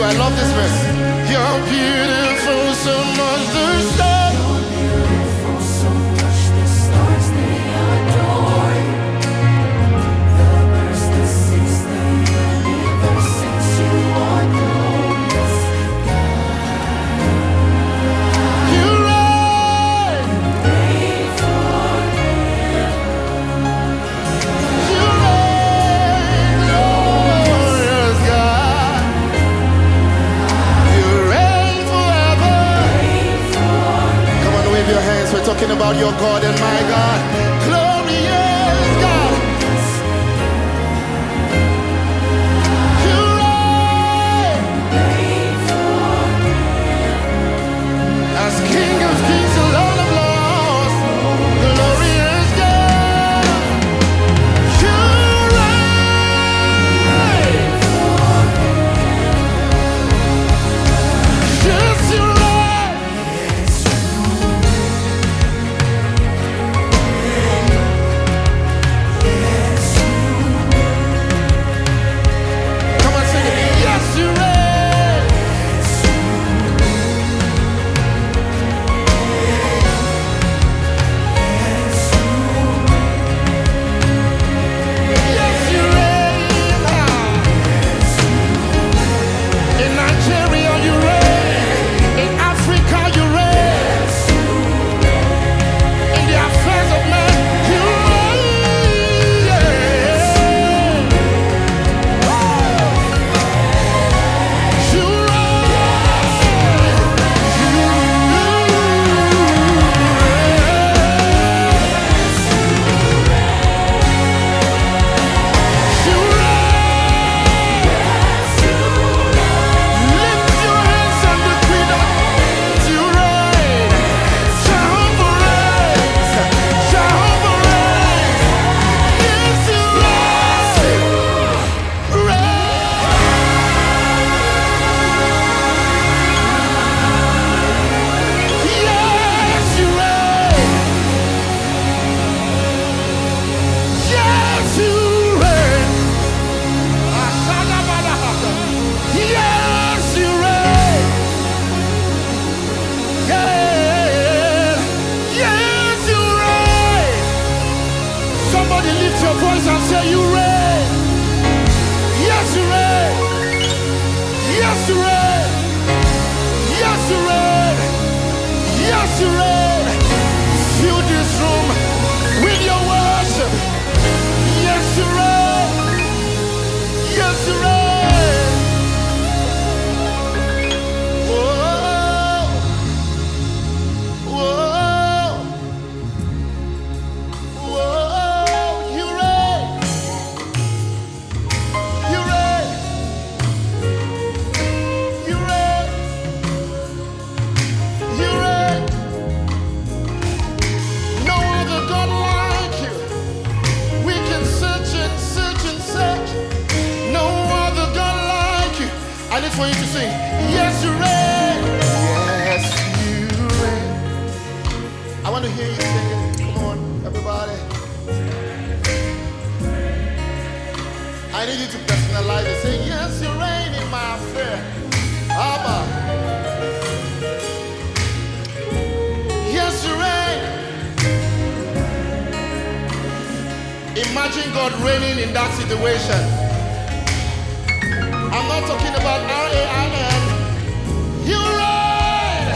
I love this verse. You're beautiful, so much the stars. You're beautiful, so much the stars they adore you. The birds that sings the universe sings you are glorious. You reign. Reign forever. You reign, glorious God. You reign forever. Reign forever. Come on, wave your hands. We're talking about your God and my God. Glorious God. You reign Reign forever. as King of Kings and Lord of Lords. Glorious God. You reign. Yes, you reign. Come on, sing it. Yes, you reign. Yes, you reign. In Nigeria, you reign. In Africa, you reign. In the affairs of men, you reign. You lift your hands and decree that you reign. Jehovah reigns. Jehovah reigns. Yes, you yes, you reign. Yes, you reign. Yes, you reign. Yeah. Yes, you reign. Somebody lift your voice and say, you reign. Yes, you reign. Yes, you reign. Yes, you reign. Yes, you reign. Fill this room with your worship. Yes, you reign. Yes, you reign. Whoa. Whoa. Whoa. You reign. You reign. You reign. You reign. No other God like you. We can search and search and search. No other God like you. I need for you to sing. Yes, you reign. Yes, you reign. I want to hear you sing it. Come on, everybody. I need you to personalize it. Say, yes, you reign in my affair. Abba. Yes, you reign. Imagine God reigning in that situation. I'm not talking about R-A-I-N. You reign.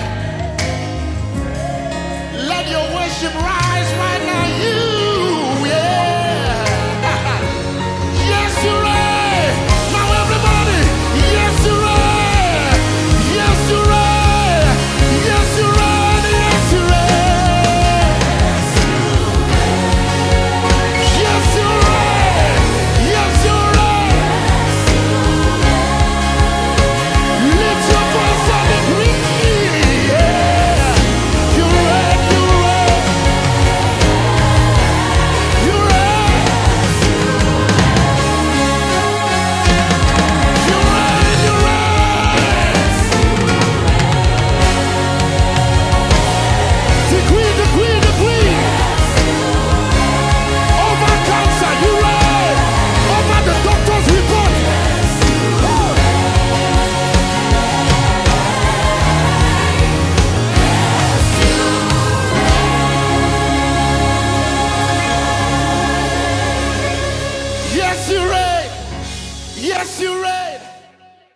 Let your worship rise right now. You, yeah. Yes, you reign. Now everybody. Yes, you reign. Yes, you reign. Yes, you reign. Yes, you reign. Yes, you reign. Yes, you reign. you reign. Yes, you reign.